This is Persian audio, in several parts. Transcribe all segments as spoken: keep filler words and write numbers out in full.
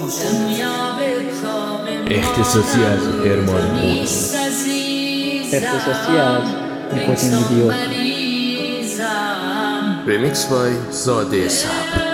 اختصاصی از هرمان مود. اختصاصی از نیکوتین ویدیو. ریمیکس بای زاده صبر.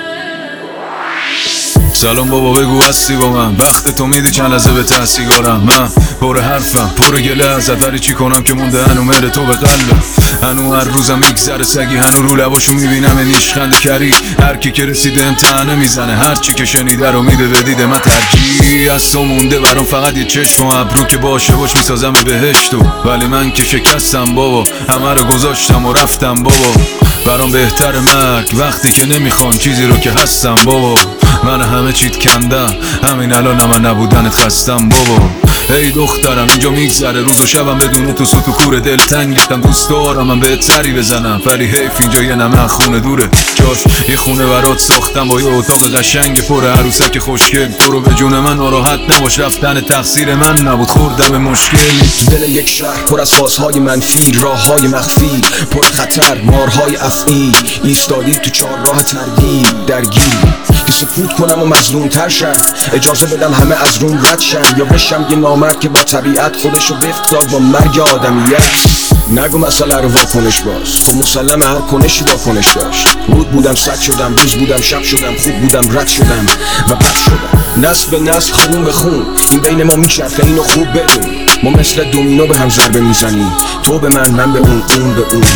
سلام بابا، بگو هستی با من؟ وقت تو میدی چند لحظه به تحصیگارم. من پر حرفم پر گله ازت، ولی چی کنم که مونده هنو مهر تو به قلبم. هنو هر روزم میگذره سگی، هنو رو لباشو میبینم نیشخند کری. هر کی که رسیده امتحانه میزنه، هر چی که شنیده رو میده به دیده من. ترجیحی از تو مونده برام فقط یه چشم و ابرو که باشه باش میسازم بهشتو. ولی من که شکستم بابا، همه رو گذاشتم و رفتم بابا. برام بهتر مرگ وقتی که نمیخوام چیزی رو که هستم بابا. من همه چیت کندم، همین الان من نبودنت خستم بابا. ای دخترم اینجا میگذره روز و شبم بدون تو سوت و کور دل تنگتم. دوست دارم من بهت سری بزنم، ولی حیف اینجا یه نمه خونه دوره. جاش یه خونه برات ساختم با یه اتاق قشنگ پر عروسک خوشگل. تو رو به جون من ناراحت نباش، رفتن تقصیر من نبود، خوردم مشکل. دل یک شهر پر از فازهای منفی، راههای مخفی پر خطر، مارهای افعی. ایستادی تو چهار راه تردید درگیر، که سکوت کنم و مظلوم تر شم. اجازه بدم همه از روم رد شن، یا بشم یه نامرد که با طبیعت خودشو وفق داد با مرگ آدمیت. نگو مسئله رو واکنش باز، خب مسلم هر کنشی واکنش داشت. رود بودم سد شدم، روز بودم شب شدم، خوب بودم رد شدم و بد شدم. نسل به نسل خون به خون این بین ما میچرخه، اینو خوب بدون. ما مثل دومینو به هم ضربه میزنیم، تو به من من به اون اون به اون.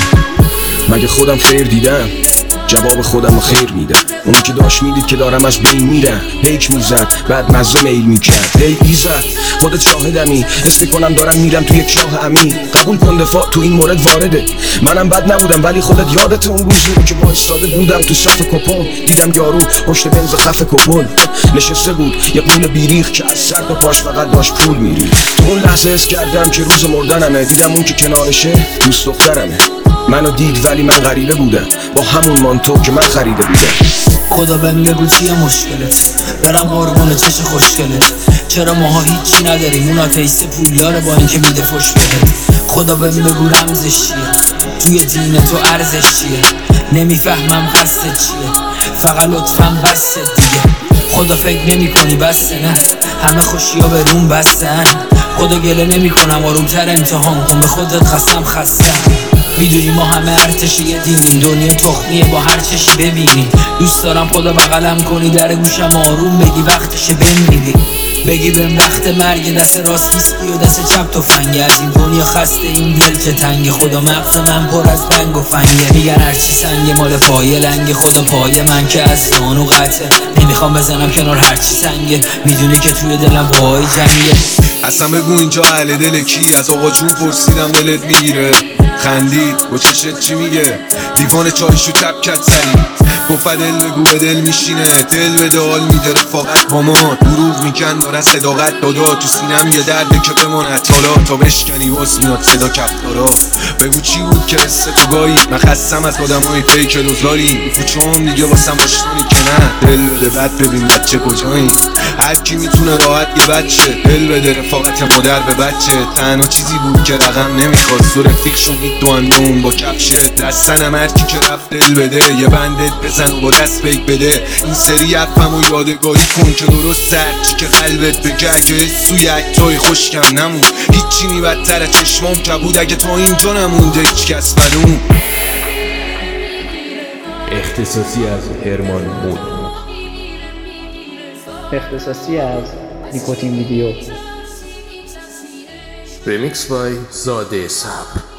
مگه خودم خیر دیدم؟ جواب خودم رو خیر میدم. اون که داشت میدید که دارم از بین میرم، پیک میزد بعد مزه میل میکرد. ای ایزد خودت شاهدمی، حس میکنم دارم میرم تو یک چاه عمیق. قبول کن دفاع تو این مورد وارده. منم بد نبودم ولی خودت یادت اون روزی رو که با استاده بودم تو صف کپون. دیدم یارو پشت بنز خف کپل نشسته بود، یه قول بیریخ که از سر تا پاش فقط داشت پول میری. تو اون لحظه حس کردم که روز مردنمه. دیدم اون که کنارشه دوست دخترمه. منو دید ولی من غریبه بودم، با همون مانتو که من خریده بودم. خدا بهم بگو چیه مشکلت، برم قربون چش خوشگلت. چرا ماها هیچی نداریم، اون آتیست پولداره با اینکه میده فش بهت. خدا بهم بگو رمزش چیه، توی دین تو ارزش چیه. نمیفهمم قصد چیه، فقط لطفاً بسه دیگه. خدا فکر نمی کنی بسته نه، همه خوشی ها به روم بستن. خدا گله نمی کنم آرومتر امتحان کن، به خودت قسم خستم. میدونی ما همه ارتش یه دینیم، دنیا تخمیه با هر چشی ببینی. دوست دارم خدا بغلم کنی، در گوشم آروم بگی وقتشه بمیری. بگی بهم وقت مرگ، دست راست ویسکی و دست چپ تفنگه. از این دنیا خسته این دل چه تنگه، خدا مغز من پر از بنگ و فنگه. میگن هرچی سنگه مال پای لنگه، خدا پای من که از دان و قطعه. نمیخوام بزنم کنار هرچی سنگه، میدونی که توی دلم پای جنگه. اصلا بگو اینجا اهل دل کی؟ از آقا جون پرسیدم دلت میگیره. خندید با چشت چی میگه؟ دیوان چایشو تب کرد سری، گفت دل بگو به دل میشینه. دل به دال میده رفاقت با ما، دروغ میکن دارن صداقت دادا. تو سینم یه درده که بماند حالا، تا بشکنی باز میاد صدا کفتارا. بگو چی بود که حس تو گایی؟ من خستم از آدمای فیک دوزاری. کوچه‌ام دیگه واسم آشنایی که نه. دل بده بعد ببین بچه کجایی. هر کی میتونه راحت یه بچه، دل بده رفاقت مادر به بچه. تنها چیزی بود که رقم نمیخواست، تو رفیق شدید دو اندون با کفشه. دستنم هر کی که رفت دل بده، یه بندت بزن و با دست بیک بده. این سری حرفم و یادگاری کن که درست هرچی که قلبت بگه. که سوی اکتای خوشکم نمون، هیچی نی بدتر چشمام کبود. اگه تا اینجا نمونده هیچ کس بدون. اختصاصی از هرمان مود. اختصاصی از نیکوتین ویدیو. ریمیکس بای زاده صبر.